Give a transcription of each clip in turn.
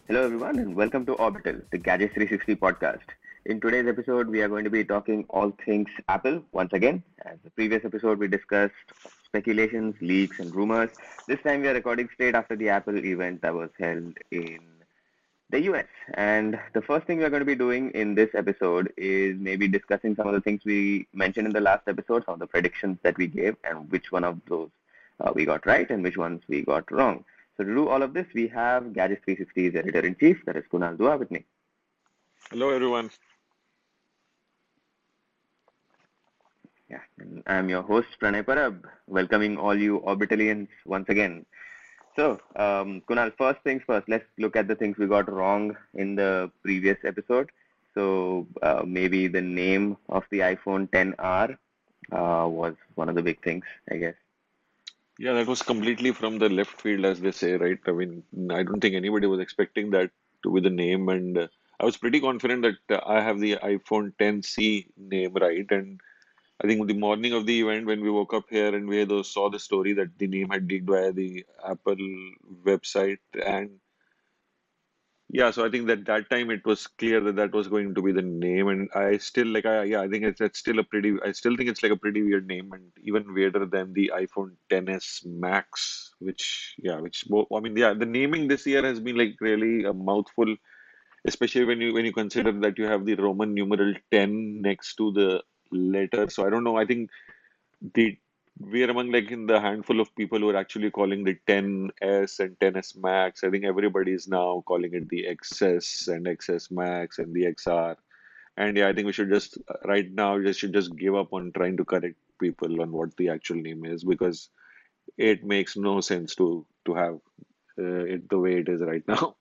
Hello, everyone, and welcome to Orbital, the Gadget 360 podcast. In today's episode, we are going to be talking all things Apple once again. As the previous episode, we discussed speculations, leaks, and rumors. This time, we are recording straight after the Apple event that was held in the US. And the first thing we're going to be doing in this episode is maybe discussing some of the things we mentioned in the last episode, some of the predictions that we gave, and which one of those we got right and which ones we got wrong. So to do all of this, we have Gadget 360's editor-in-chief, that is Kunal Dua, with me. Hello, everyone. Yeah, and I'm your host, Pranay Parab, welcoming all you Orbitalians once again. So, Kunal, first things first, let's look at the things we got wrong in the previous episode. So, maybe the name of the iPhone 10R was one of the big things, I guess. Yeah, that was completely from the left field, as they say, right? I mean, I don't think anybody was expecting that to be the name, and I was pretty confident that I have the iPhone 10C name right. And I think the morning of the event, when we woke up here and saw the story that the name had leaked via the Apple website, and yeah, so I think that that time it was clear that that was going to be the name, and I still like I think it's still a pretty I still think it's like a pretty weird name, and even weirder than the iPhone 10s Max, I mean the naming this year has been like really a mouthful, especially when you consider that you have the Roman numeral 10 next to the letter. So I don't know. I think the we are among like in the handful of people who are actually calling the 10s and 10s Max. I think everybody is now calling it the XS and XS Max and the XR. And yeah, I think we should just right now just should just give up on trying to correct people on what the actual name is because it makes no sense to have it the way it is right now.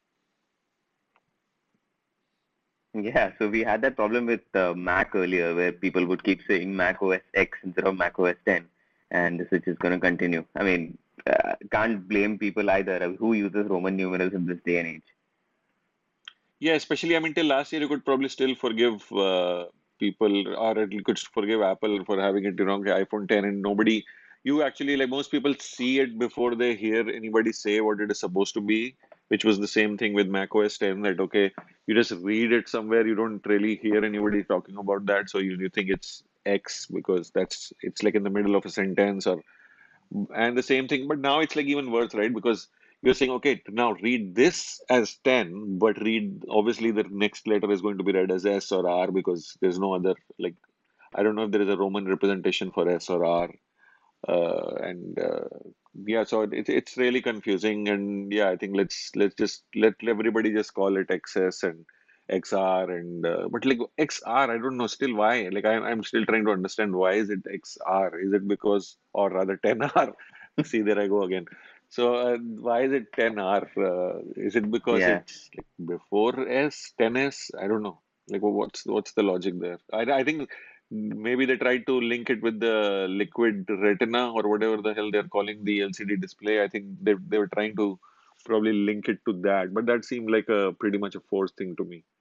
Yeah, so we had that problem with Mac earlier where people would keep saying Mac OS X instead of Mac OS 10, and this is just going to continue. I mean, can't blame people either. Who uses Roman numerals in this day and age? Yeah, especially I mean till last year you could probably still forgive people or you could forgive Apple for having it wrong iPhone 10 and nobody you actually like most people see it before they hear anybody say what it is supposed to be, which was the same thing with macOS 10 that okay, you just read it somewhere, you don't really hear anybody talking about that, so you think it's X because that's it's like in the middle of a sentence or and the same thing, but now it's like even worse, right? Because you're saying, okay, now read this as 10, but read obviously the next letter is going to be read as S or R because there's no other, like, I don't know if there is a Roman representation for S or R. And yeah, so it's really confusing. And yeah, I think let's just let everybody just call it XS and XR and but like XR, I don't know still why. Like I'm still trying to understand why is it XR? Is it because or rather 10R? See, there I go again. So why is it 10R? Is it because Yeah. it's like before S, 10S? I don't know. Like what's the logic there? I think maybe they tried to link it with the liquid retina or whatever the hell they're calling the LCD display. I think they were trying to probably link it to that, but that seemed like a pretty much a forced thing to me.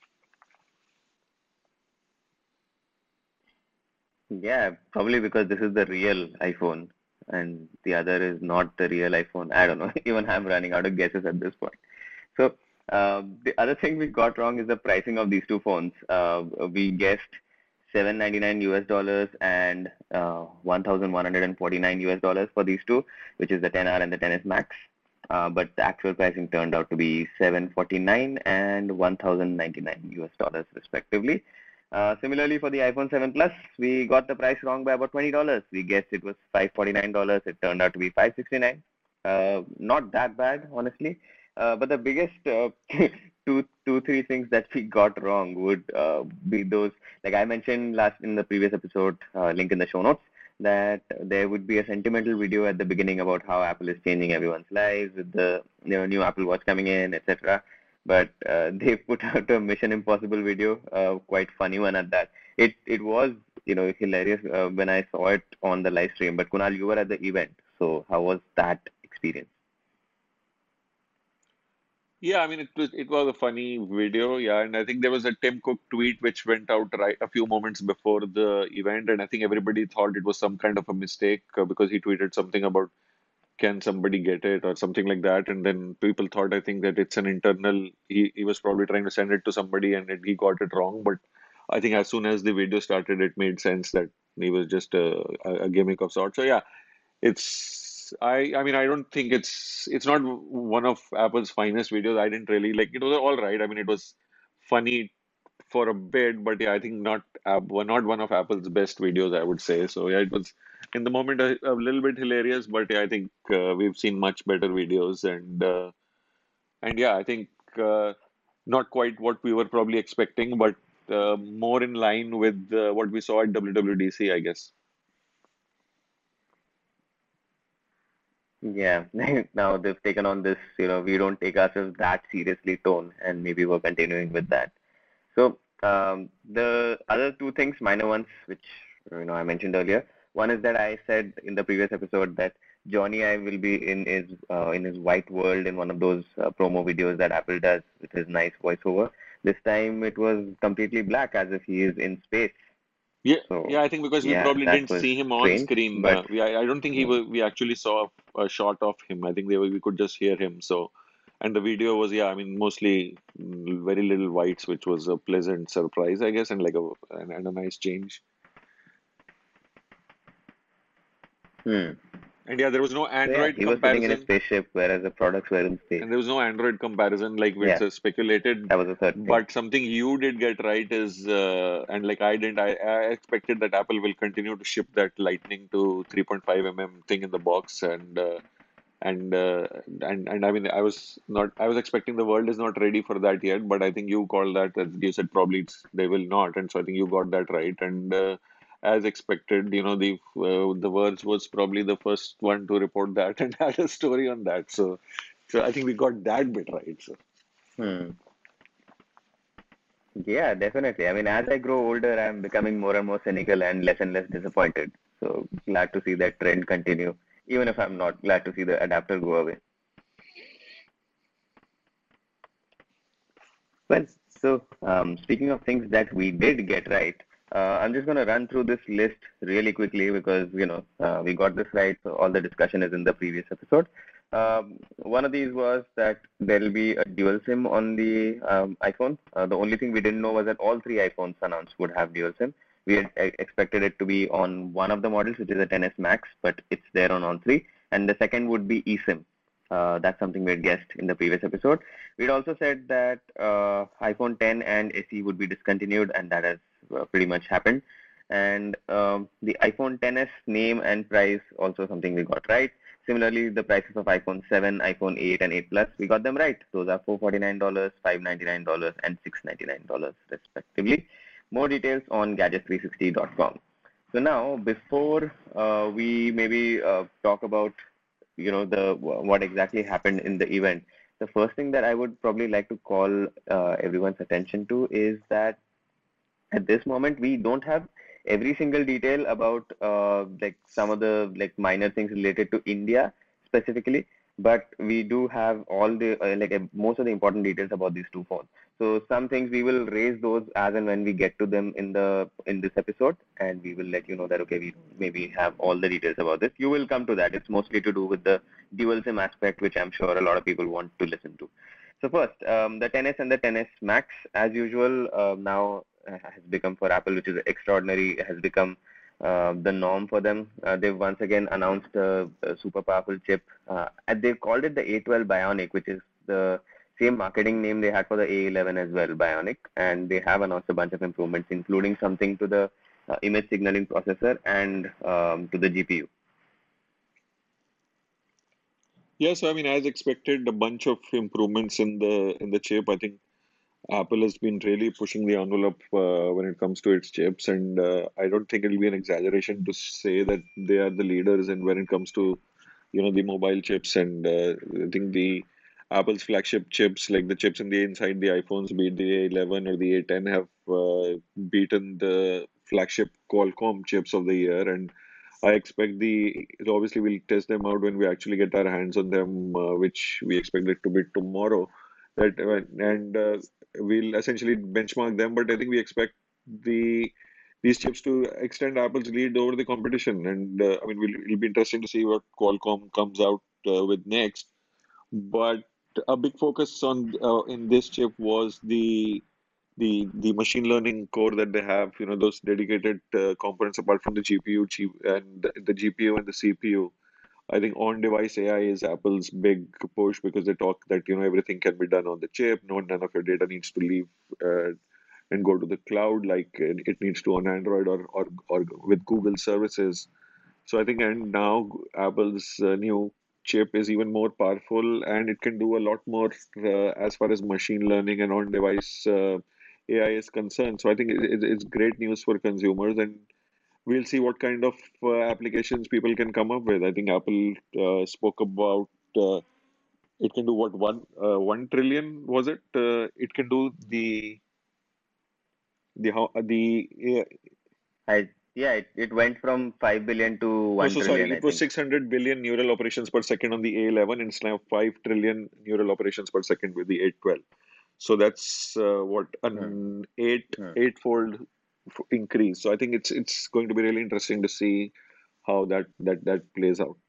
Yeah, probably because this is the real iPhone and the other is not the real iPhone. I don't know. Even I'm running out of guesses at this point. So, the other thing we got wrong is the pricing of these two phones. We guessed 799 US dollars and 1149 US dollars for these two, which is the 10R and the 10S Max. But the actual pricing turned out to be 749 and 1099 US dollars respectively. Similarly, for the iPhone 7 Plus, we got the price wrong by about $20. We guessed it was $549. It turned out to be $569. Not that bad, honestly. But the biggest three things that we got wrong would be those, like I mentioned last in the previous episode, link in the show notes, that there would be a sentimental video at the beginning about how Apple is changing everyone's lives with the new Apple Watch coming in, etc. But they put out a Mission Impossible video, quite funny one at that. It was hilarious when I saw it on the live stream. But Kunal, you were at the event, so how was that experience? Yeah, I mean it was a funny video, yeah, and I think there was a Tim Cook tweet which went out right a few moments before the event, and I think everybody thought it was some kind of a mistake because he tweeted something about can somebody get it or something like that. And then people thought, I think, that it's an internal. He was probably trying to send it to somebody and he got it wrong. But I think as soon as the video started, it made sense that he was just a gimmick of sorts. So yeah, it's I mean I don't think it's not one of Apple's finest videos. I didn't really like it. Was all right. I mean it was funny for a bit, but yeah, I think not one of Apple's best videos, I would say. So yeah, it was in the moment a little bit hilarious, but yeah, I think we've seen much better videos, and yeah, I think not quite what we were probably expecting, but more in line with what we saw at WWDC, I guess. Yeah, now they've taken on this, we don't take ourselves that seriously tone, and maybe we're continuing with that. So the other two things, minor ones, which I mentioned earlier. One is that I said in the previous episode that Johnny I will be in his white world in one of those promo videos that Apple does with his nice voiceover. This time it was completely black, as if he is in space. Yeah, So yeah, I think because we yeah, probably that didn't was see him on strange, screen. but I don't think mm, we actually saw a shot of him. I think we could just hear him. So, and the video was, yeah, I mean, mostly very little whites, which was a pleasant surprise, I guess, and like and a nice change. hmm. And yeah, there was no So yeah, Android he was sitting in a comparison. spaceship, whereas the products were in space. And there was no Android comparison like which Yeah, is speculated. that was the third thing. But something you did get right is, and like I didn't, I expected that Apple will continue to ship that Lightning to 3.5 thing in the box, and and I mean, I was expecting the world is not ready for that yet, but I think you called that, as you said, probably they will not, and so I think you got that right, and as expected, the Verge was probably the first one to report that and had a story on that, so I think we got that bit right. So Hmm. Yeah, definitely. I mean, as I grow older, I'm becoming more and more cynical and less disappointed. So glad to see that trend continue, even if I'm not glad to see the adapter go away. Well, so speaking of things that we did get right, I'm just going to run through this list really quickly because, we got this right. So all the discussion is in the previous episode. One of these was that there will be a dual SIM on the iPhone. The only thing we didn't know was that all three iPhones announced would have dual SIM. We had expected it to be on one of the models, which is a 10s Max, but it's there on all three. And the second would be eSIM. That's something we had guessed in the previous episode. We'd also said that iPhone 10 and SE would be discontinued, and that has pretty much happened. And the iPhone 10s name and price also something we got right. Similarly, the prices of iPhone 7, iPhone 8, and 8 Plus, we got them right. Those are $449, $599, and $699 respectively. More details on gadget360.com. So now, before we maybe talk about the what exactly happened in the event, the first thing that I would probably like to call everyone's attention to is that at this moment we don't have every single detail about like some of the like minor things related to India specifically, but we do have all the most of the important details about these two phones. So some things we will raise those as and when we get to them in this episode, and we will let you know that okay, we maybe have all the details about this. You will come to that. It's mostly to do with the dual SIM aspect, which I'm sure a lot of people want to listen to. So first, the 10s and the 10s Max, as usual, now has become for Apple, which is extraordinary, has become the norm for them. They've once again announced a super powerful chip, and they've called it the A12 Bionic, which is the same marketing name they had for the A11 as well, Bionic, and they have announced a bunch of improvements, including something to the image signaling processor and to the GPU. yeah, so I mean, as expected, a bunch of improvements in the chip. I think Apple has been really pushing the envelope when it comes to its chips, and I don't think it'll be an exaggeration to say that they are the leaders in when it comes to the mobile chips. And I think the Apple's flagship chips, like the chips in the inside the iPhones, be it the A11 or the A10, have beaten the flagship Qualcomm chips of the year. And I expect obviously we'll test them out when we actually get our hands on them, which we expect it to be tomorrow. That and we'll essentially benchmark them. But I think we expect the these chips to extend Apple's lead over the competition. And I mean, it'll be interesting to see what Qualcomm comes out with next. But a big focus on in this chip was the machine learning core that they have, those dedicated components apart from the GPU, and the GPU and the CPU. I think on-device AI is Apple's big push because they talk that everything can be done on the chip. None of your data needs to leave and go to the cloud like it needs to on Android or with Google services. So I think, and now Apple's new chip is even more powerful, and it can do a lot more as far as machine learning and on-device AI is concerned. So I think it's great news for consumers, and we'll see what kind of applications people can come up with. I think Apple spoke about it can do what, 1 trillion, was it? It can do the how the It went from 5 billion to no, 1 so sorry, trillion, I it was think. 600 billion neural operations per second on the A11, and it's now 5 trillion neural operations per second with the 812. So that's what Hmm. an Hmm. eightfold increase. So I think it's going to be really interesting to see how that plays out.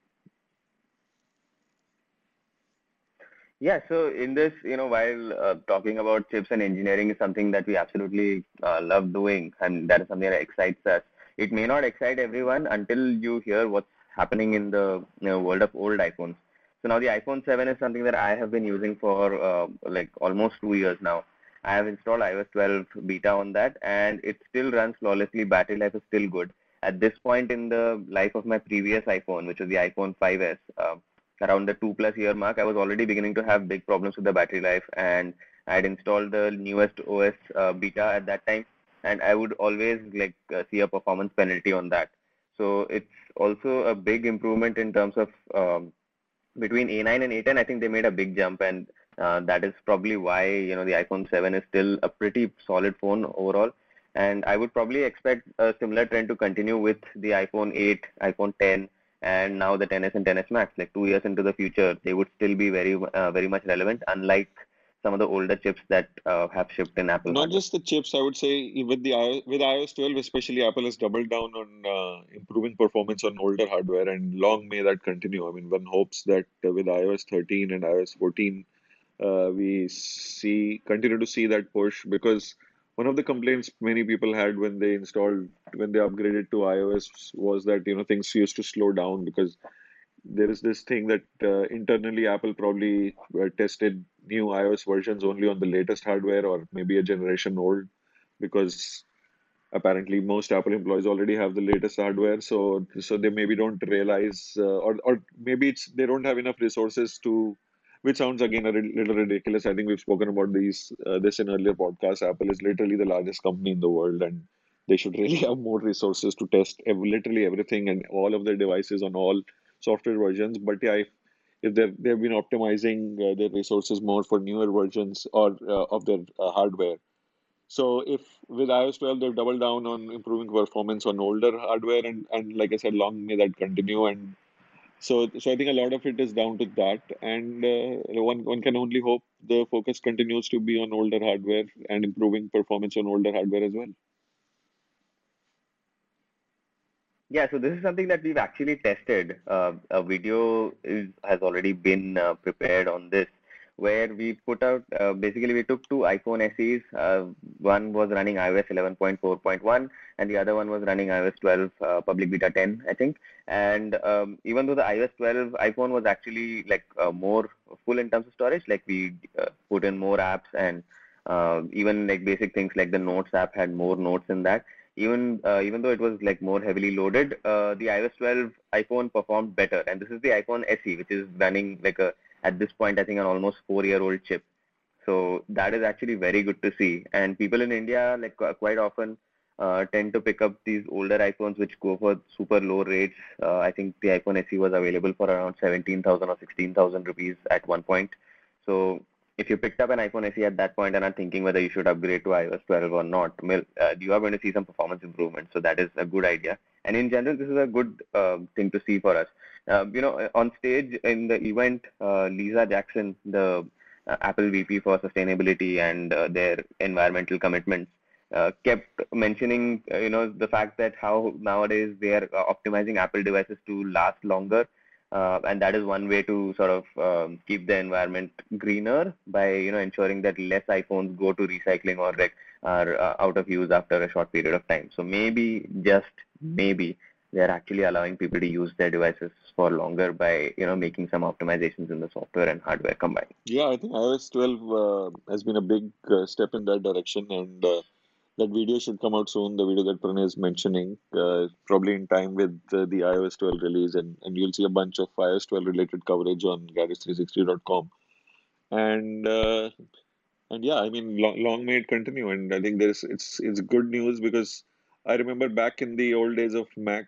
Yeah, so in this, while talking about chips and engineering is something that we absolutely love doing, and that is something that excites us. It may not excite everyone until you hear what's happening in the world of old iPhones. So now the iPhone 7 is something that I have been using for like almost 2 years now. I have installed iOS 12 beta on that, and it still runs flawlessly. Battery life is still good. At this point in the life of my previous iPhone, which was the iPhone 5s, around the 2+ year mark, I was already beginning to have big problems with the battery life, and I had installed the newest OS beta at that time, and I would always like see a performance penalty on that. So it's also a big improvement in terms of between A9 and A10. I think they made a big jump, and that is probably why the iPhone 7 is still a pretty solid phone overall. And I would probably expect a similar trend to continue with the iPhone 8, iPhone 10, and now the 10s and 10s Max. Like 2 years into the future, they would still be very much relevant, unlike some of the older chips that have shipped in Apple Not hardware. just the chips, I would say with iOS 12, especially Apple has doubled down on improving performance on older hardware, and long may that continue. I mean, one hopes that with iOS 13 and iOS 14, we see continue to see that push, because one of the complaints many people had when they upgraded to iOS was that things used to slow down because there is this thing that internally Apple probably tested new iOS versions only on the latest hardware or maybe a generation old, because apparently most Apple employees already have the latest hardware, so they maybe don't realize, or maybe it's they don't have enough resources to, which sounds again a little ridiculous. I think we've spoken about this in earlier podcasts. Apple is literally the largest company in the world, and they should really have more resources to test literally everything and all of their devices on all software versions. But yeah, if they've been optimizing their resources more for newer versions or of their hardware. So if with iOS 12 they've doubled down on improving performance on older hardware, and like I said, long may that continue. And so I think a lot of it is down to that, and one can only hope the focus continues to be on older hardware and improving performance on older hardware as well. Yeah, so this is something that we've actually tested. A video has already been prepared on this, where we put out basically we took two iPhone SEs. One was running iOS 11.4.1, and the other one was running iOS 12 public beta 10, I think. And even though the iOS 12 iPhone was actually like more full in terms of storage, like we put in more apps, and even like basic things like the Notes app had more notes in that. Even though it was like more heavily loaded, the iOS 12 iPhone performed better, and this is the iPhone SE, which is running like a at this point I think an almost 4-year-old chip. So that is actually very good to see. And people in India like quite often tend to pick up these older iPhones which go for super low rates. I think the iPhone SE was available for around 17,000 or 16,000 rupees at one point. So if you picked up an iPhone SE at that point and are thinking whether you should upgrade to iOS 12 or not, you are going to see some performance improvement. So that is a good idea. And in general, this is a good thing to see for us. On stage in the event, Lisa Jackson, the Apple VP for sustainability and their environmental commitments, kept mentioning, the fact that how nowadays they are optimizing Apple devices to last longer. And that is one way to sort of keep the environment greener by ensuring that less iPhones go to recycling or are out of use after a short period of time. So maybe, just maybe, they're actually allowing people to use their devices for longer by making some optimizations in the software and hardware combined. Yeah, I think iOS 12 has been a big step in that direction, and that video should come out soon. The video that Pranay is mentioning, probably in time with the iOS 12 release, and you'll see a bunch of iOS 12 related coverage on gadgets360.com. And and yeah, I mean, long may it continue. And I think it's good news because I remember back in the old days of Mac,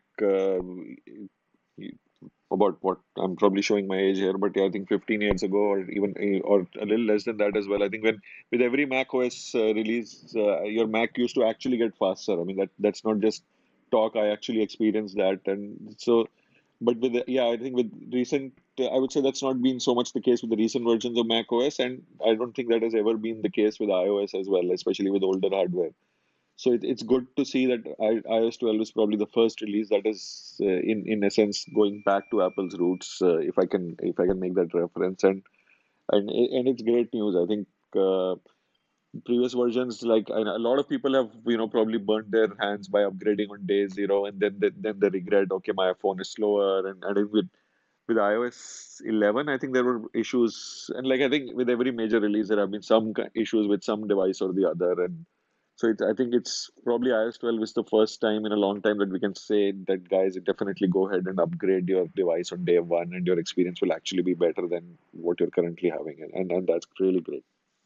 about what I'm probably showing my age here, but yeah, I think 15 years ago, or even or a little less than that as well. I think when with every Mac OS release, your Mac used to actually get faster. I mean that's not just talk. I actually experienced that, and so. But with yeah, I think with recent, I would say that's not been so much the case with the recent versions of Mac OS, and I don't think that has ever been the case with iOS as well, especially with older hardware. So it's good to see that iOS 12 is probably the first release that is, in essence, going back to Apple's roots, if I can make that reference, and it's great news. I think previous versions, like a lot of people have, probably burnt their hands by upgrading on day zero, and then they regret, okay, my phone is slower, and I think with iOS 11, I think there were issues, and like I think with every major release, there have been some issues with some device or the other, and so I think it's probably iOS 12 is the first time in a long time that we can say that guys, definitely go ahead and upgrade your device on day one, and your experience will actually be better than what you're currently having, and that's really great.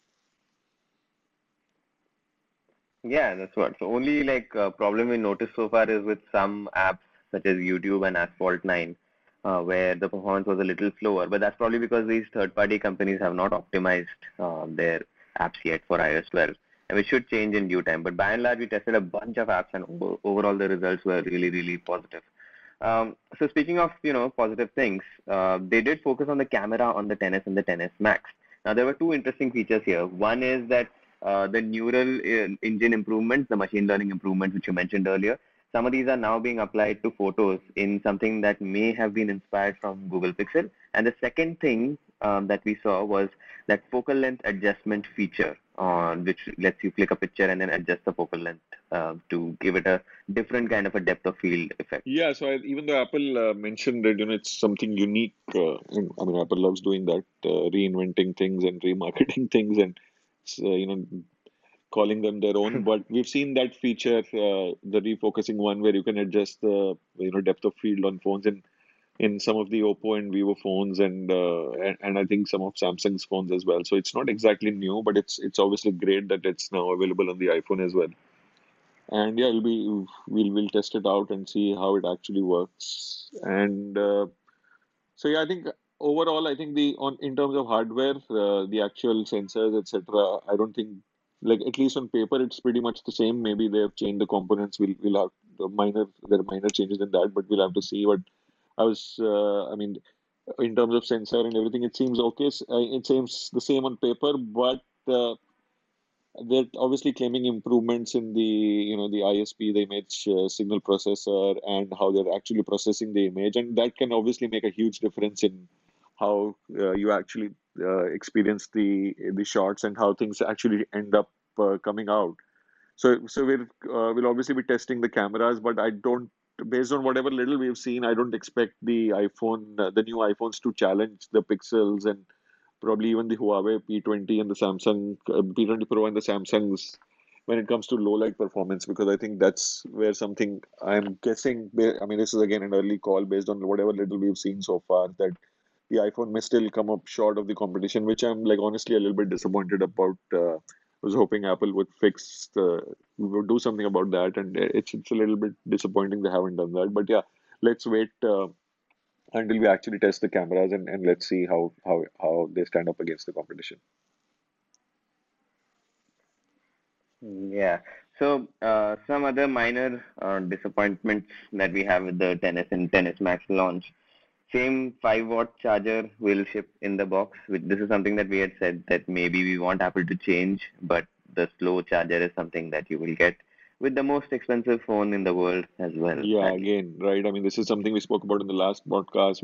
Yeah, that's what. So only like problem we noticed so far is with some apps such as YouTube and Asphalt 9, where the performance was a little slower. But that's probably because these third-party companies have not optimized their apps yet for iOS 12, and which should change in due time. But by and large, we tested a bunch of apps, and overall the results were really, really positive. So speaking of positive things, they did focus on the camera on the 10s and the 10s Max. Now there were two interesting features here. One is that the neural engine improvements, the machine learning improvements which you mentioned earlier, some of these are now being applied to photos in something that may have been inspired from Google Pixel. And the second thing that we saw was that focal length adjustment feature, which lets you click a picture and then adjust the focal length to give it a different kind of a depth of field effect. Yeah, so even though Apple mentioned that it's something unique, and, I mean Apple loves doing that, reinventing things and remarketing things, and calling them their own. But we've seen that feature, the refocusing one, where you can adjust the depth of field on phones in some of the Oppo and Vivo phones, and I think some of Samsung's phones as well. So it's not exactly new, but it's obviously great that it's now available on the iPhone as well. And yeah, we'll test it out and see how it actually works. And so yeah, I think overall, I think the on in terms of hardware, the actual sensors, etc. I don't think, like, at least on paper, it's pretty much the same. Maybe they have changed the components. We'll have there are minor changes in that, but we'll have to see. But I mean, in terms of sensor and everything, it seems okay. It seems the same on paper, but they're obviously claiming improvements in the the ISP, the image signal processor, and how they're actually processing the image, and that can obviously make a huge difference in how you actually experience the shots and how things actually end up coming out. So we'll obviously be testing the cameras, but I don't. Based on whatever little we've seen, I don't expect the new iPhones to challenge the Pixels and probably even the Huawei P20 and the Samsung P20 Pro and the Samsungs when it comes to low light performance, because I think that's where something I'm guessing. I mean, this is again an early call based on whatever little we've seen so far, that the iPhone may still come up short of the competition, which I'm like honestly a little bit disappointed about. I was hoping Apple would do something about that, and it's a little bit disappointing they haven't done that. But yeah, let's wait until we actually test the cameras, and let's see how they stand up against the competition. Yeah. So some other minor disappointments that we have with the 10s and 10s Max launch. Same 5-watt charger will ship in the box. This is something that we had said that maybe we want Apple to change, but the slow charger is something that you will get. with the most expensive phone in the world as well, Yeah, sadly. again, right. I mean, this is something we spoke about in the last podcast.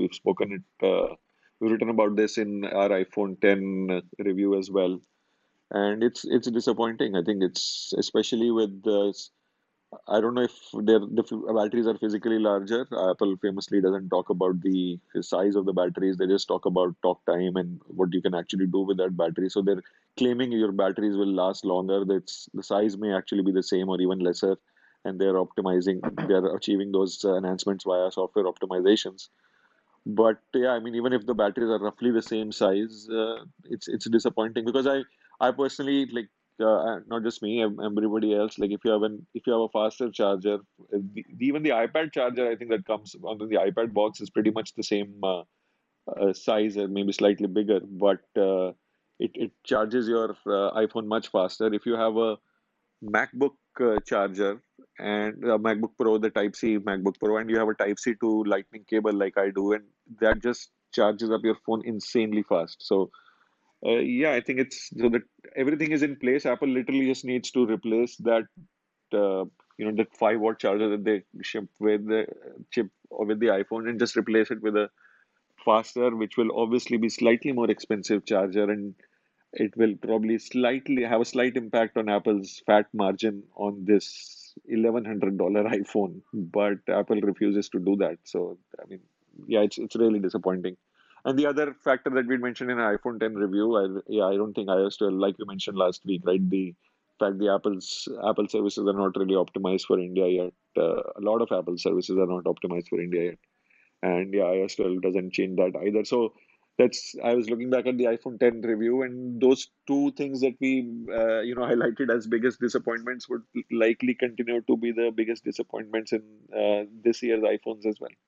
We've written about this in our iPhone 10 review as well, and it's disappointing. I think it's especially with the I don't know if the batteries are physically larger. Apple famously doesn't talk about the size of the batteries. They just talk about talk time and what you can actually do with that battery. So they're claiming your batteries will last longer. That's the size may actually be the same or even lesser, and they're achieving those enhancements via software optimizations. But yeah, I mean, even if the batteries are roughly the same size, it's disappointing because I personally like not just me, everybody else. Like if you have a faster charger, even the iPad charger, I think that comes on the iPad box is pretty much the same size and maybe slightly bigger, but it charges your iPhone much faster. If you have a MacBook charger and a MacBook Pro, the Type C MacBook Pro, and you have a Type C to Lightning cable like I do, and that just charges up your phone insanely fast. So, yeah, I think it's so that everything is in place. Apple literally just needs to replace that, uh, that 5-watt charger that they ship with the chip or with the iPhone and just replace it with a faster, which will obviously be slightly more expensive charger, and it will probably slightly have a slight impact on Apple's fat margin on this $1,100 iPhone, but Apple refuses to do that. So, I mean, yeah, it's really disappointing. And the other factor that we mentioned in our iPhone 10 review, I don't think iOS 12, like you mentioned last week, right? The fact the Apple services are not really optimized for India yet. A lot of Apple services are not optimized for India yet, and yeah, iOS 12 doesn't change that either. So that's I was looking back at the iPhone 10 review, and those two things that we highlighted as biggest disappointments would likely continue to be the biggest disappointments in this year's iPhones as well.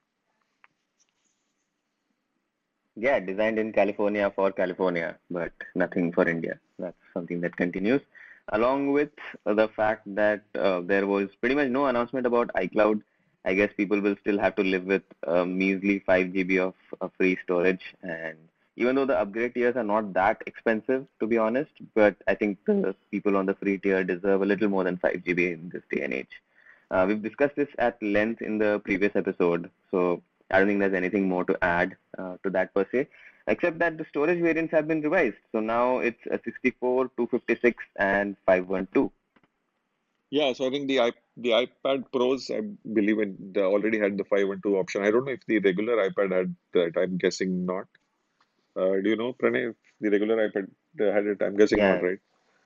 Yeah, designed in California for California, but nothing for India. That's something that continues. Along with the fact that there was pretty much no announcement about iCloud. I guess people will still have to live with a measly 5 GB of free storage. And even though the upgrade tiers are not that expensive, to be honest, but I think the people on the free tier deserve a little more than 5 GB in this day and age. We've discussed this at length in the previous episode, so I don't think there's anything more to add to that per se, except that the storage variants have been revised. So now it's a 64, 256, and 512. Yeah, so I think the iPad Pros, I believe they already had the 512 option. I don't know if the regular iPad had that. I'm guessing not. Do you know, Pranay, if the regular iPad had it? I'm guessing not, Yeah, right?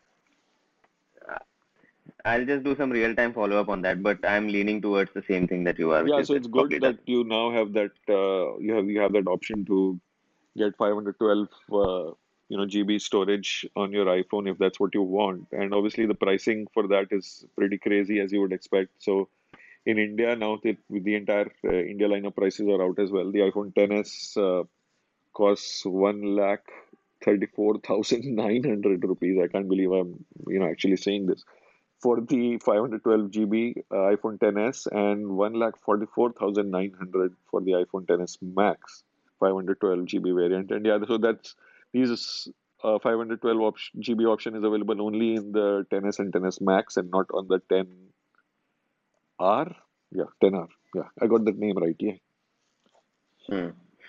I'll just do some real-time follow-up on that, but I'm leaning towards the same thing that you are, which Yeah, is so it it's probably good that doesn't. you now have that you have that option to get 512 GB storage on your iPhone if that's what you want. And obviously the pricing for that is pretty crazy as you would expect. So in India now the entire India line of prices are out as well. The iPhone 10s costs 1,34,900 rupees. I can't believe I'm actually saying this for the 512 GB iPhone 10s and 1,44,900 for the iPhone 10s Max 512 GB variant. And yeah, so these 512 GB option is available only in the 10s and 10s Max and not on the 10R. Yeah, 10R. Yeah, I got that name right. Yeah. Hmm.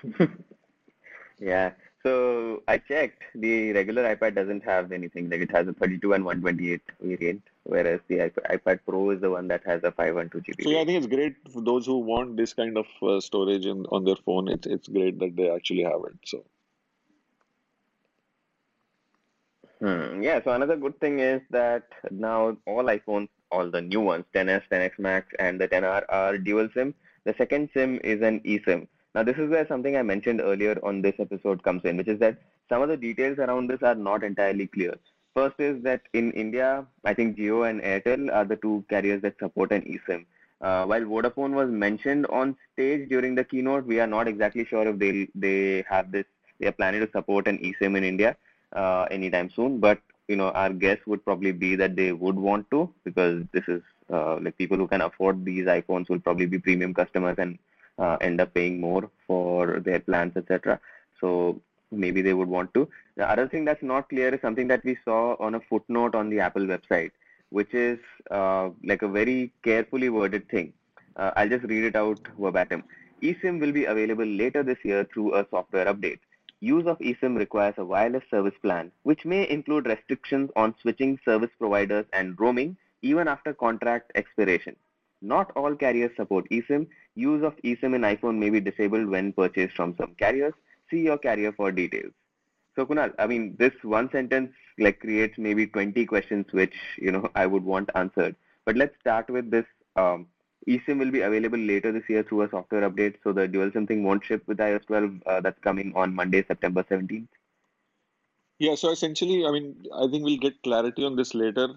Yeah. So I checked. The regular iPad doesn't have anything. Like it has a 32 and 128 variant, whereas the iPad Pro is the one that has a 512 GB So yeah, I think variant. it's great for those who want this kind of storage on their phone. It's great that they actually have it. So Yeah, so another good thing is that now all iPhones, all the new ones, 10s, 10x Max, and the 10R are dual SIM. The second SIM is an eSIM. Now, this is where something I mentioned earlier on this episode comes in, which is that some of the details around this are not entirely clear. First is that in India, I think Jio and Airtel are the two carriers that support an eSIM. While Vodafone was mentioned on stage during the keynote, we are not exactly sure if they have this. They are planning to support an eSIM in India anytime soon. But our guess would probably be that they would want to, because this is like people who can afford these iPhones will probably be premium customers and end up paying more for their plans, etc. So maybe they would want to. The other thing that's not clear is something that we saw on a footnote on the Apple website. which is like a very carefully worded thing. I'll just read it out verbatim. eSIM will be available later this year through a software update. Use of eSIM requires a wireless service plan, which may include restrictions on switching service providers and roaming even after contract expiration. Not all carriers support eSIM. Use of eSIM in iPhone may be disabled when purchased from some carriers. See your carrier for details. So Kunal, I mean, this one sentence like creates maybe 20 questions which I would want answered. But let's start with this. eSIM will be available later this year through a software update, so the dual SIM thing won't ship with iOS 12. That's coming on Monday, September 17th. Yeah, so essentially, I mean, I think we'll get clarity on this later.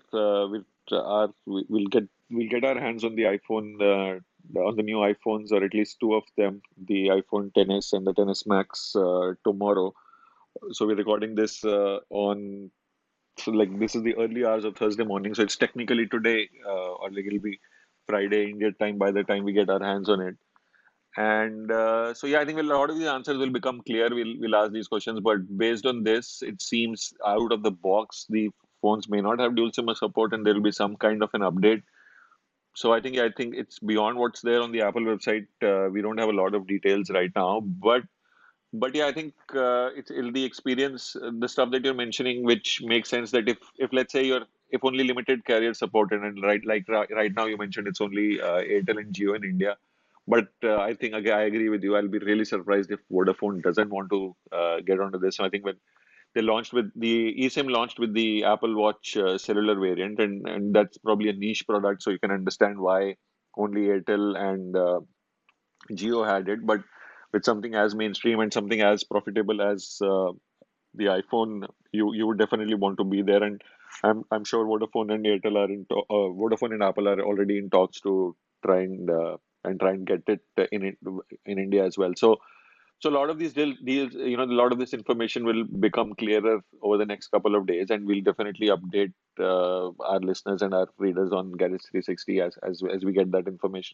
We'll get our hands on the iPhone, on the new iPhones, or at least two of them, the iPhone XS and the XS Max, tomorrow. So we're recording this on, so like this is the early hours of Thursday morning, so it's technically today, or like it'll be Friday India time by the time we get our hands on it. And so, yeah, I think a lot of the answers will become clear. We'll ask these questions, but based on this, it seems out of the box, the phones may not have dual SIM support, and there will be some kind of an update. So I think it's beyond what's there on the Apple website. We don't have a lot of details right now, but yeah, I think it'll the experience, the stuff that you're mentioning, which makes sense that if let's say if only limited carriers supported, and right now you mentioned it's only Airtel and Jio in India, but I think again I agree with you. I'll be really surprised if Vodafone doesn't want to get onto this. So I think when they launched with the eSIM launched with the Apple Watch cellular variant, and that's probably a niche product, so you can understand why only Airtel and Geo had it, but with something as mainstream and something as profitable as the iPhone, you would definitely want to be there. And I'm sure Vodafone and Airtel are Vodafone and Apple are already in talks to try and try and get it in India as well. So a lot of these deals, a lot of this information will become clearer over the next couple of days, and we'll definitely update our listeners and our readers on Garage 360 as we get that information.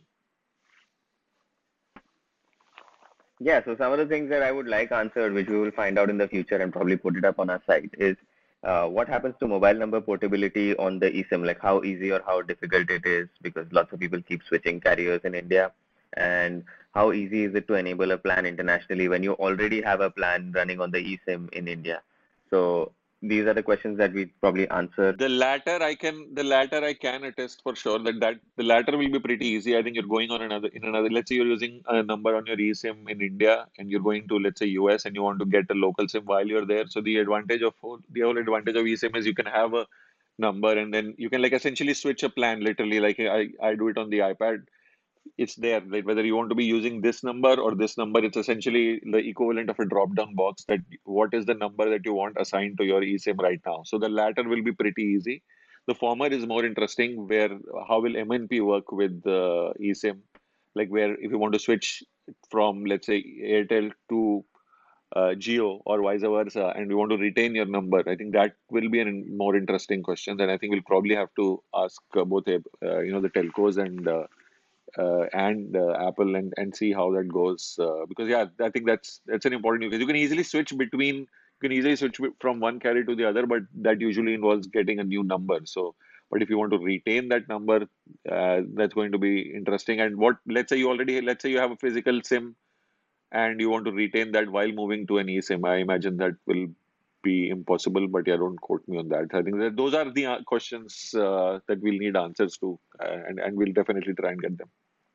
Yeah, so some of the things that I would like answered, which we will find out in the future and probably put it up on our site, is what happens to mobile number portability on the eSIM, like how easy or how difficult it is, because lots of people keep switching carriers in India, and how easy is it to enable a plan internationally when you already have a plan running on the eSIM in India. So these are the questions that we probably answer. The latter I can attest for sure that the latter will be pretty easy. I think you're going on another, let's say you're using a number on your eSIM in India and you're going to, let's say, US, and you want to get a local SIM while you're there. So the whole advantage of eSIM is you can have a number, and then you can like essentially switch a plan literally, like I do it on the iPad. It's there, like whether you want to be using this number or this number, it's essentially the equivalent of a drop down box that what is the number that you want assigned to your eSIM right now. So the latter will be pretty easy. The former is more interesting, where how will MNP work with the eSIM, like where if you want to switch from, let's say, Airtel to Geo or vice versa, and you want to retain your number, I think that will be a more interesting question. And I think we'll probably have to ask both the telcos and Apple, and see how that goes. Because yeah, I think that's an important, because you can easily switch between you can easily switch from one carrier to the other, but that usually involves getting a new number. So, but if you want to retain that number, that's going to be interesting. And let's say you have a physical SIM and you want to retain that while moving to an eSIM, I imagine that will be impossible. But yeah, don't quote me on that. I think that those are the questions that we'll need answers to, and we'll definitely try and get them.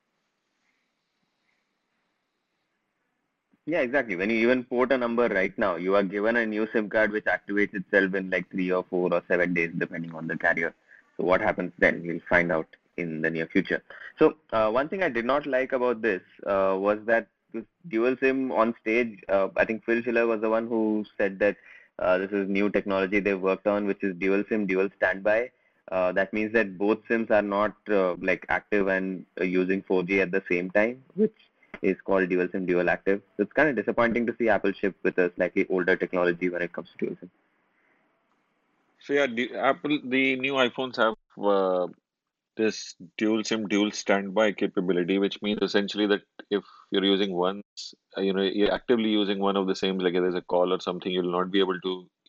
Yeah, exactly. When you even port a number right now, you are given a new SIM card which activates itself in like 3 or 4 or 7 days, depending on the carrier. So what happens then? We'll find out in the near future. So one thing I did not like about this was that this dual SIM on stage. I think Phil Schiller was the one who said that this is new technology they've worked on, which is dual SIM, dual standby. That means that both SIMs are not like active and using 4G at the same time, which is called dual SIM dual active. So it's kind of disappointing to see Apple ship with a slightly older technology when it comes to dual SIM. So yeah, the new iPhones have this dual SIM, dual standby capability, which means essentially that if you're using you're actively using one of the same, like there's a call or something, you'll not be able to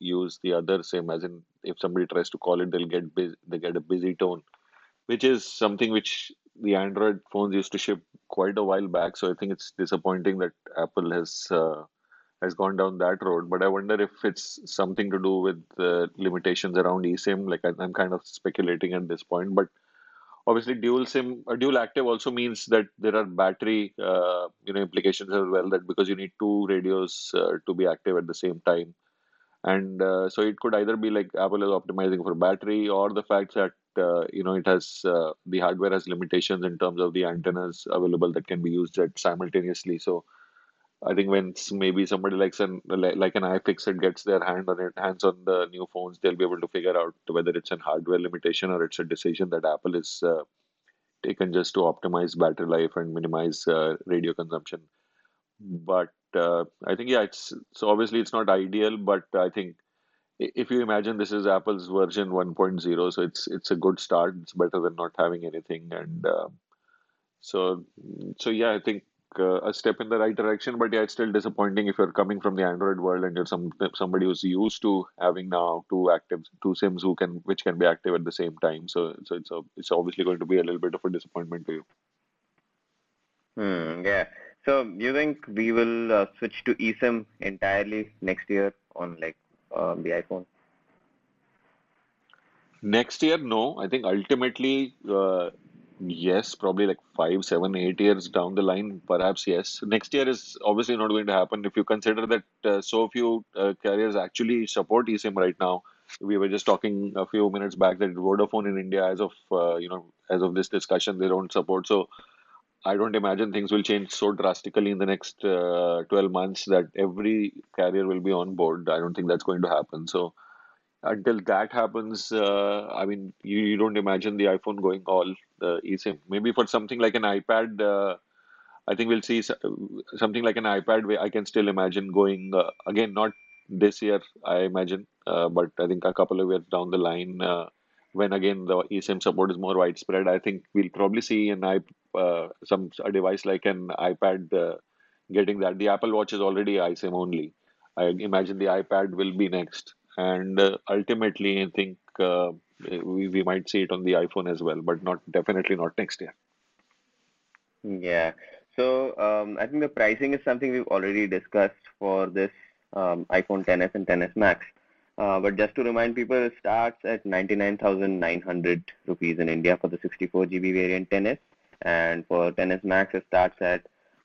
use the other SIM, as in if somebody tries to call it, they get a busy tone, which is something which the Android phones used to ship quite a while back. So I think it's disappointing that Apple has gone down that road. But I wonder if it's something to do with limitations around eSIM. Like I'm kind of speculating at this point, but obviously dual SIM or dual active also means that there are battery implications as well. That because you need two radios to be active at the same time, and so it could either be like Apple is optimizing for battery, or the fact that it has the hardware has limitations in terms of the antennas available that can be used at simultaneously. So I think when maybe somebody like an iFixit gets their hands on the new phones, they'll be able to figure out whether it's a hardware limitation or it's a decision that Apple is taken just to optimize battery life and minimize radio consumption. But I think yeah, it's so obviously it's not ideal, but I think if you imagine this is Apple's version 1.0, so it's a good start. It's better than not having anything, and so yeah, I think a step in the right direction. But yeah, it's still disappointing if you're coming from the Android world and you're somebody who's used to having now two SIMs which can be active at the same time. So it's obviously going to be a little bit of a disappointment to you. Yeah. So you think we will switch to eSIM entirely next year on like the iPhone? Next year, no. I think ultimately, yes, probably like 5, 7, 8 years down the line, perhaps yes. Next year is obviously not going to happen if you consider that so few carriers actually support eSIM right now. We were just talking a few minutes back that Vodafone in India, as of this discussion, they don't support. So I don't imagine things will change so drastically in the next 12 months that every carrier will be on board. I don't think that's going to happen. So until that happens, I mean, you don't imagine the iPhone going all eSIM. Maybe for something like an iPad, I think we'll see something like an iPad where I can still imagine going again, not this year, I imagine, but I think a couple of years down the line, when again the eSIM support is more widespread, I think we'll probably see a device like an iPad getting that. The Apple Watch is already iSIM only. I imagine the iPad will be next, and ultimately, I think we might see it on the iPhone as well, but not definitely not next year. Yeah. So I think the pricing is something we've already discussed for this iPhone XS and XS Max. But just to remind people, it starts at 99,900 rupees in India for the 64 GB variant XS, and for XS Max, it starts at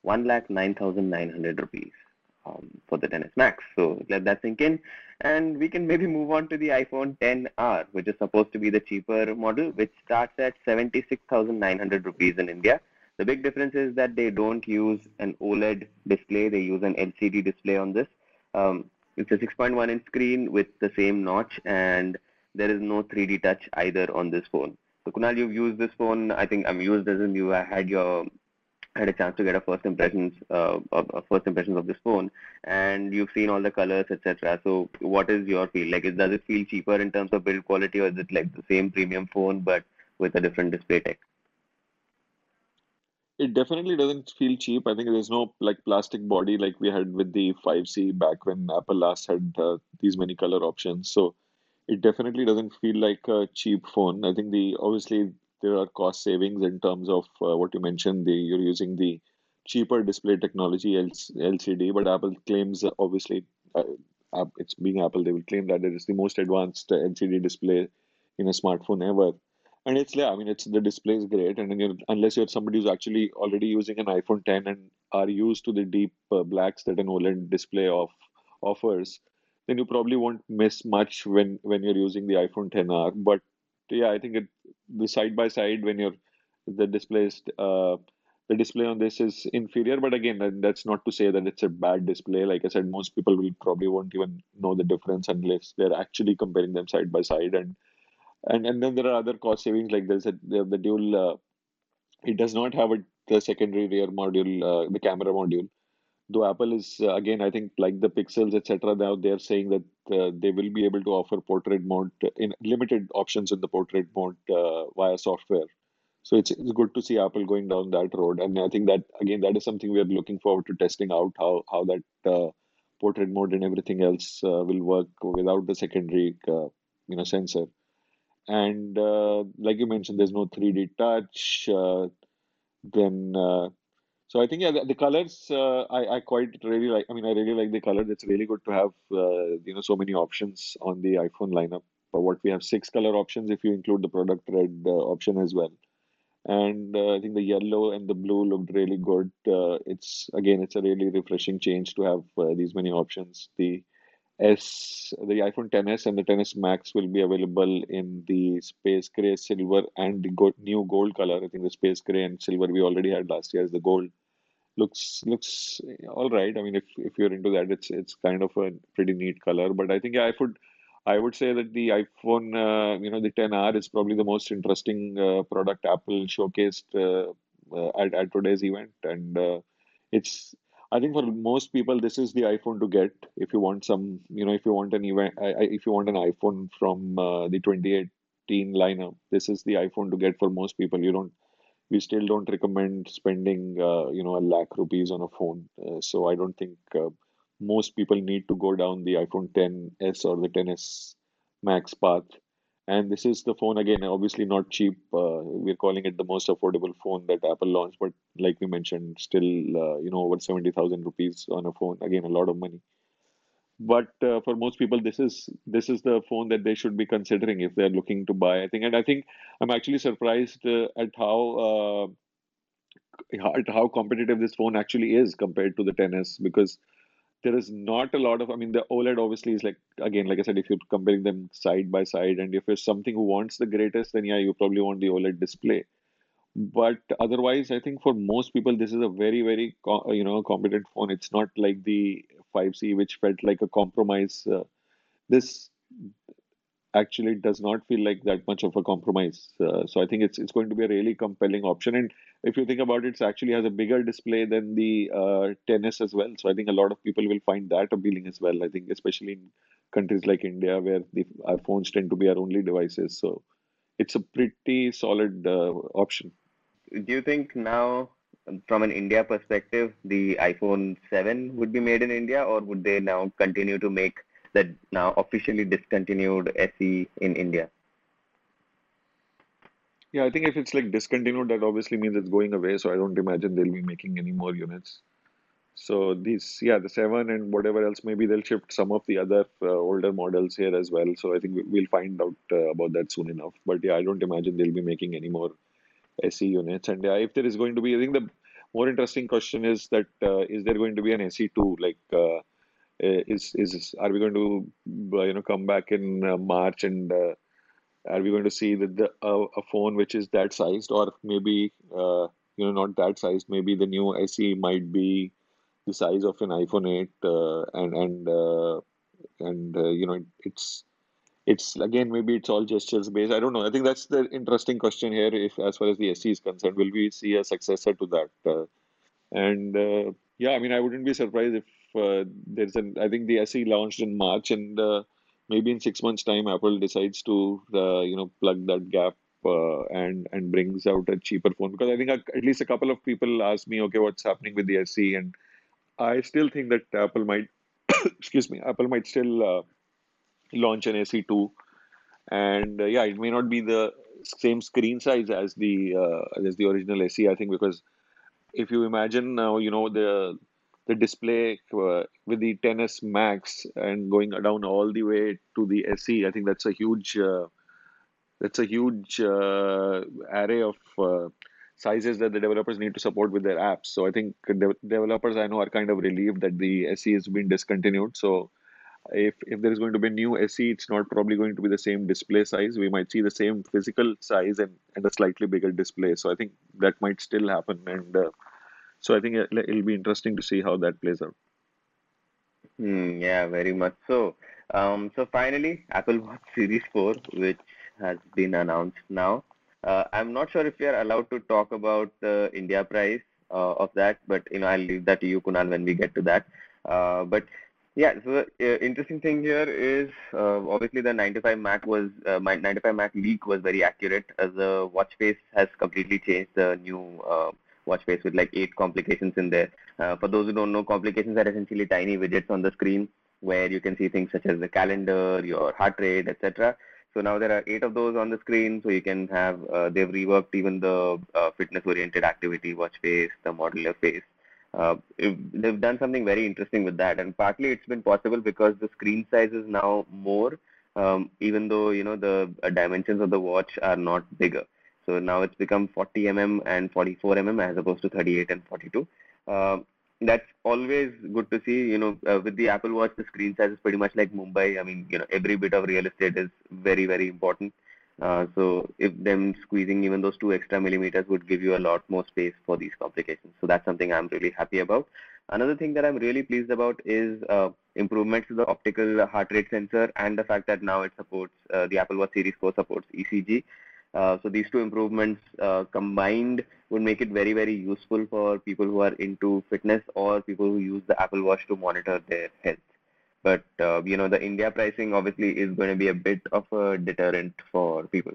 1,09,900 rupees for the XS Max. So let that sink in, and we can maybe move on to the iPhone XR, which is supposed to be the cheaper model, which starts at 76,900 rupees in India. The big difference is that they don't use an OLED display, they use an LCD display on this. It's a 6.1 inch screen with the same notch, and there is no 3D touch either on this phone. So Kunal, you've used this phone. I think I'm used as in you had a chance to get a first impressions of this phone, and you've seen all the colors, etc. So what is your feel? Like, does it feel cheaper in terms of build quality, or is it like the same premium phone but with a different display tech? It definitely doesn't feel cheap. I think there's no like plastic body like we had with the 5C back when Apple last had these many color options. So it definitely doesn't feel like a cheap phone. I think obviously there are cost savings in terms of what you mentioned. You're using the cheaper display technology LCD, but Apple claims obviously it's being Apple, they will claim that it is the most advanced LCD display in a smartphone ever. And it's yeah, I mean it's the display is great, and then unless you're somebody who's actually already using an iPhone 10 and are used to the deep blacks that an OLED display offers, then you probably won't miss much when you're using the iPhone 10R. But yeah, I think the side by side when you're the display is the display on this is inferior. But again, that's not to say that it's a bad display. Like I said, most people will probably won't even know the difference unless they're actually comparing them side by side. And then there are other cost savings like the dual. It does not have the secondary rear module, the camera module. Though Apple is again, I think like the Pixels, etc. Now they're saying that they will be able to offer portrait mode in limited options in the portrait mode via software. So it's good to see Apple going down that road, and I think that again that is something we are looking forward to testing out how that portrait mode and everything else will work without the secondary sensor. And like you mentioned, there's no 3D touch. Then so I think yeah, the colors I quite really like. I mean, I really like the color. It's really good to have so many options on the iPhone lineup. But what we have, six color options if you include the product red option as well. And I think the yellow and the blue looked really good. It's a really refreshing change to have these many options. The iPhone XS and the XS Max will be available in the space gray, silver, and the new gold color. I think the space gray and silver we already had last year as the gold looks all right. I mean, if you're into that, it's kind of a pretty neat color. But I think yeah, I would say that the iPhone, the 10R is probably the most interesting product Apple showcased at today's event, and it's. I think for most people, this is the iPhone to get if you want if you want an event, if you want an iPhone from the 2018 lineup, this is the iPhone to get for most people. We still don't recommend spending, a lakh rupees on a phone. So I don't think most people need to go down the iPhone XS or the XS Max path. And this is the phone again, obviously not cheap. We're calling it the most affordable phone that Apple launched, but like we mentioned, still, over 70,000 rupees on a phone. Again, a lot of money. But for most people, this is the phone that they should be considering if they're looking to buy. And I think I'm actually surprised at how competitive this phone actually is compared to the XS because there is not a lot of, I mean, the OLED obviously is like, again, like I said, if you're comparing them side by side, and if you're something who wants the greatest, then yeah, you probably want the OLED display. But otherwise, I think for most people, this is a very, very, competent phone. It's not like the 5C, which felt like a compromise. This actually does not feel like that much of a compromise. So I think it's going to be a really compelling option. And if you think about it, it actually has a bigger display than the XS as well. So I think a lot of people will find that appealing as well. I think especially in countries like India where our phones tend to be our only devices. So it's a pretty solid option. Do you think now, from an India perspective, the iPhone 7 would be made in India, or would they now continue to make the now officially discontinued SE in India? Yeah, I think if it's like discontinued, that obviously means it's going away. So I don't imagine they'll be making any more units. So yeah, the 7 and whatever else, maybe they'll shift some of the other older models here as well. So I think we'll find out about that soon enough. But yeah, I don't imagine they'll be making any more SE units. And if there is going to be, I think the more interesting question is that is there going to be an SE2? Like, are we going to come back in March and are we going to see a phone which is that sized, or maybe not that sized? Maybe the new SE might be the size of an iPhone 8, and it's again maybe it's all gestures based. I don't know. I think that's the interesting question here. If as far as the SE is concerned, will we see a successor to that? And yeah, I mean, I wouldn't be surprised if there's an. I think the SE launched in March, and maybe in 6 months' time, Apple decides to plug that gap. And brings out a cheaper phone because I think at least a couple of people asked me, okay, what's happening with the SE, and I still think that Apple might, excuse me, Apple might still launch an SE2, and yeah, it may not be the same screen size as the original SE. I think because if you imagine now, the display with the XS Max and going down all the way to the SE, I think that's a huge array of sizes that the developers need to support with their apps. So I think developers I know are kind of relieved that the SE has been discontinued. So if there is going to be a new SE, it's not probably going to be the same display size. We might see the same physical size and a slightly bigger display. So I think that might still happen. And so I think it'll be interesting to see how that plays out. Yeah, very much so. So finally, Apple Watch Series 4, which has been announced now. I'm not sure if we are allowed to talk about the India price of that, but I'll leave that to you, Kunal, when we get to that. But yeah, so the interesting thing here is obviously the 95 Mac my 95 Mac leak was very accurate as the watch face has completely changed. The new watch face with like 8 complications in there. For those who don't know, complications are essentially tiny widgets on the screen where you can see things such as the calendar, your heart rate, etc. So now there are 8 of those on the screen, so you can have they've reworked even the fitness-oriented activity watch face, the modular face. They've done something very interesting with that, and partly it's been possible because the screen size is now more, even though the dimensions of the watch are not bigger. So now it's become 40 and 44 as opposed to 38 and 42. That's always good to see. With the Apple Watch, the screen size is pretty much like Mumbai. I mean, every bit of real estate is very, very important. So if them squeezing even those 2 extra millimeters would give you a lot more space for these complications. So that's something I'm really happy about. Another thing that I'm really pleased about is improvements to the optical heart rate sensor and the fact that now it supports the Apple Watch Series 4 supports ECG. So these two improvements combined would make it very, very useful for people who are into fitness or people who use the Apple Watch to monitor their health. But the India pricing obviously is going to be a bit of a deterrent for people.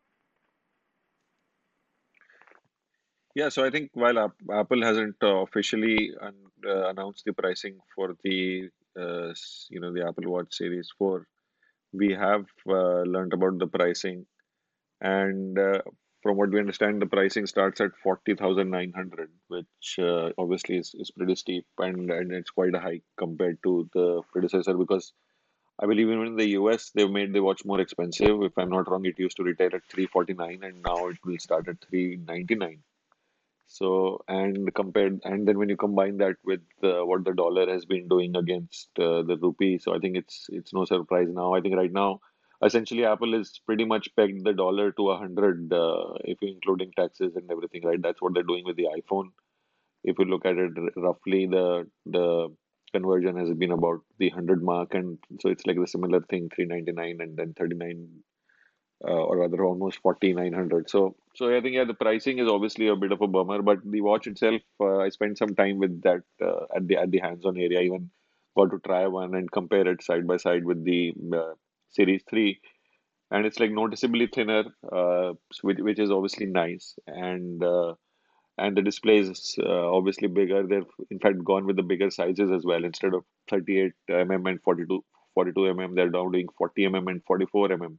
Yeah, so I think while Apple hasn't officially announced the pricing for the Apple Watch Series 4, we have learned about the pricing, and from what we understand, the pricing starts at 40,900, which obviously is pretty steep, and it's quite a hike compared to the predecessor because I believe even in the US they've made the watch more expensive. If I'm not wrong, it used to retail at 349 and now it will start at 399. So, and then when you combine that with what the dollar has been doing against the rupee, so I think it's no surprise now. I think right now, essentially, Apple is pretty much pegged the dollar to 100, if you're including taxes and everything, right? That's what they're doing with the iPhone. If you look at it roughly, the conversion has been about the 100 mark, and so it's like the similar thing, 399 and then 39 or rather almost 4,900. So I think yeah, the pricing is obviously a bit of a bummer, but the watch itself, I spent some time with that at the hands-on area. Even got to try one and compare it side by side with the Series 3, and it's like noticeably thinner, which is obviously nice, and the display is obviously bigger. They've in fact gone with the bigger sizes as well. Instead of 38 and 42 mm, they're now doing 40 and 44 mm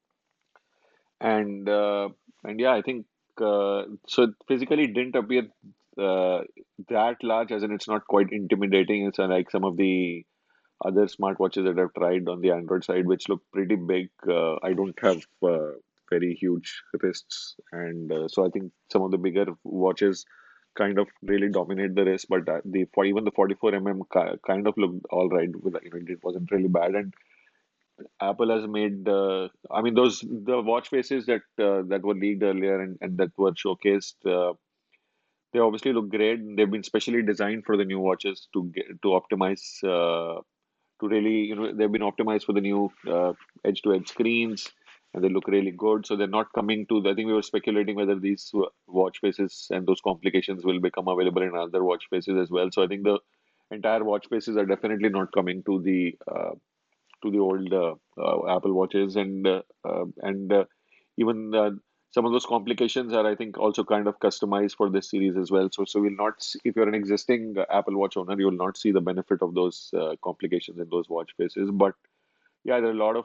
and yeah, I think so. It physically didn't appear uh, that large, as in it's not quite intimidating. It's like some of the other smartwatches that I've tried on the Android side, which look pretty big. I don't have very huge wrists, and so I think some of the bigger watches kind of really dominate the wrist. But even the 44 kind of looked all right. It wasn't really bad, and Apple has made I mean those the watch faces that were leaked earlier and that were showcased. They obviously look great. They've been specially designed for the new watches to optimize to really they've been optimized for the new edge-to-edge screens, and they look really good. So they're not coming to. I think we were speculating whether these watch faces and those complications will become available in other watch faces as well. So I think the entire watch faces are definitely not coming to the old Apple watches, and even some of those complications are, I think, also kind of customized for this series as well. So we'll not see, if you're an existing Apple Watch owner, you will not see the benefit of those complications in those watch faces. But yeah, there are a lot of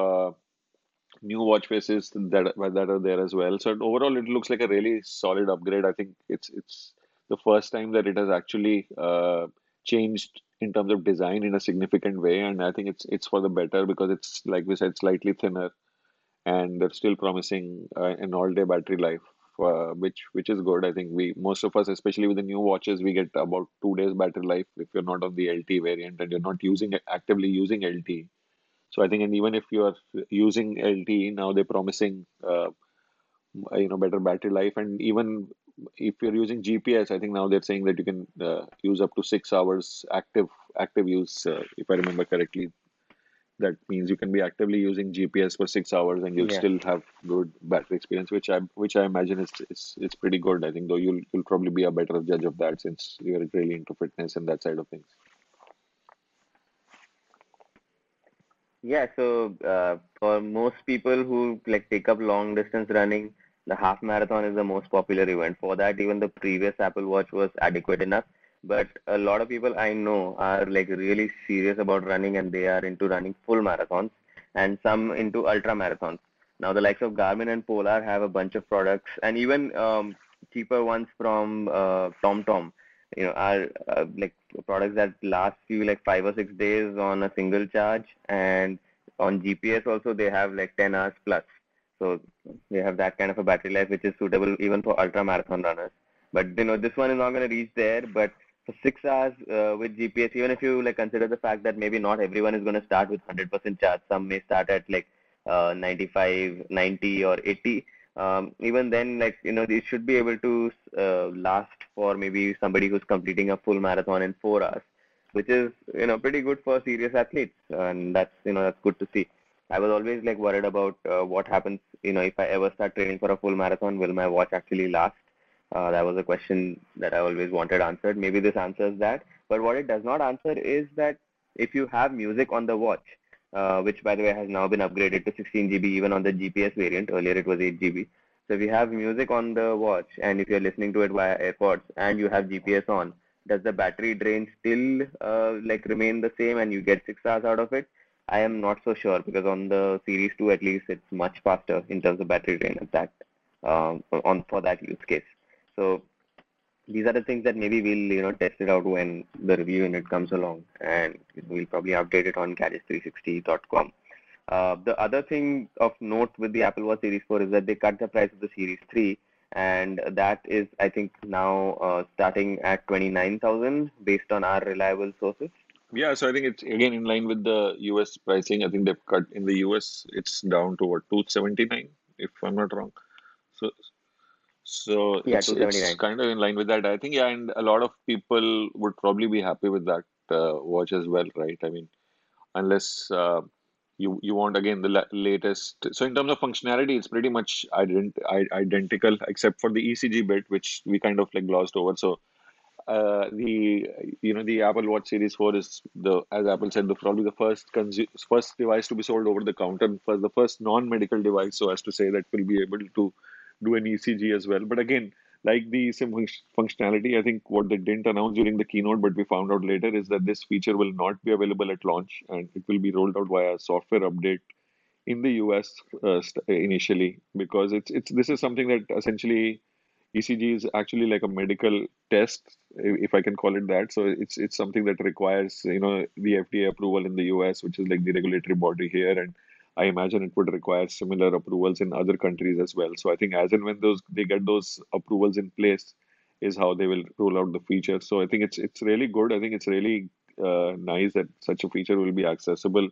new watch faces that are there as well. So overall, it looks like a really solid upgrade. I think it's the first time that it has actually changed in terms of design in a significant way, and I think it's for the better because it's like we said, slightly thinner, and they're still promising an all-day battery life. Which is good. I think we most of us, especially with the new watches, we get about 2 days battery life if you're not on the LT variant and you're not actively using LT. So I think, and even if you are using LTE now, they're promising better battery life, and even if you're using GPS, I think now they're saying that you can use up to 6 hours active use. If I remember correctly, that means you can be actively using GPS for 6 hours and you'll Yeah. still have good battery experience, which I imagine is pretty good. I think though you'll probably be a better judge of that since you're really into fitness and that side of things. Yeah, so for most people who like take up long distance running, The half marathon is the most popular event. For that, even the previous Apple Watch was adequate enough. But a lot of people I know are like really serious about running and they are into running full marathons and some into ultra marathons. Now, the likes of Garmin and Polar have a bunch of products and even cheaper ones from TomTom, are like products that last you like 5 or 6 days on a single charge, and on GPS also they have like 10 hours plus. So they have that kind of a battery life which is suitable even for ultra marathon runners. But this one is not going to reach there. But for 6 hours with GPS, even if you like consider the fact that maybe not everyone is going to start with 100% charge, some may start at like 95, 90 or 80. Even then, like they should be able to last for maybe somebody who's completing a full marathon in 4 hours, which is pretty good for serious athletes, and that's good to see. I was always like worried about what happens, if I ever start training for a full marathon, will my watch actually last? That was a question that I always wanted answered. Maybe this answers that. But what it does not answer is that if you have music on the watch, which by the way has now been upgraded to 16 GB even on the GPS variant. Earlier it was 8 GB. So if you have music on the watch and if you're listening to it via AirPods and you have GPS on, does the battery drain still like remain the same and you get 6 hours out of it? I am not so sure because on the Series 2 at least it's much faster in terms of battery drain at that on for that use case. So these are the things that maybe we'll test it out when the review unit comes along, and we'll probably update it on gadgets360.com. The other thing of note with the Apple Watch Series 4 is that they cut the price of the Series 3, and that is, I think, now starting at 29,000 based on our reliable sources. Yeah, so I think it's again in line with the US pricing. I think they've cut in the US, it's down to what, 279, if I'm not wrong. So so Yeah, it's 279. kind of in line with that. I think, yeah, and a lot of people would probably be happy with that watch as well, right? I mean, unless you want again the latest. So in terms of functionality, it's pretty much identical except for the ECG bit, which we kind of like glossed over. So the the Apple Watch Series 4 is the, as Apple said, the probably the first device to be sold over the counter, for the first non-medical device, so as to say that will be able to do an ECG as well. But again, like the SIM functionality, I think what they didn't announce during the keynote, but we found out later, is that this feature will not be available at launch, and it will be rolled out via a software update in the US initially, because it's this is something that essentially ECG is actually like a medical test, if I can call it that. So it's something that requires the FDA approval in the US, which is like the regulatory body here, and I imagine it would require similar approvals in other countries as well. So I think as and when those they get those approvals in place, is how they will roll out the feature. So I think it's really good. I think it's really nice that such a feature will be accessible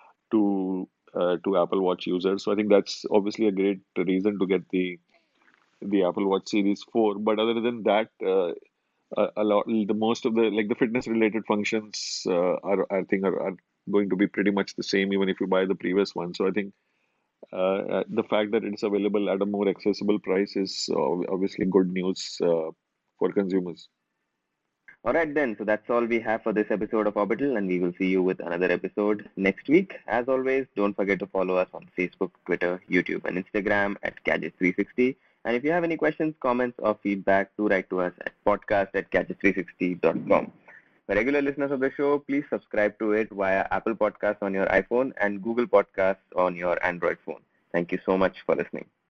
to Apple Watch users. So I think that's obviously a great reason to get the Apple Watch Series 4. But other than that, a lot the most of the like the fitness related functions are I think are going to be pretty much the same even if you buy the previous one. So I think the fact that it's available at a more accessible price is obviously good news for consumers. All right, then. So that's all we have for this episode of Orbital, and we will see you with another episode next week. As always, don't forget to follow us on Facebook, Twitter, YouTube, and Instagram at Gadgets360. And if you have any questions, comments, or feedback, do write to us at podcast@gadgets360.com. For regular listeners of the show, please subscribe to it via Apple Podcasts on your iPhone and Google Podcasts on your Android phone. Thank you so much for listening.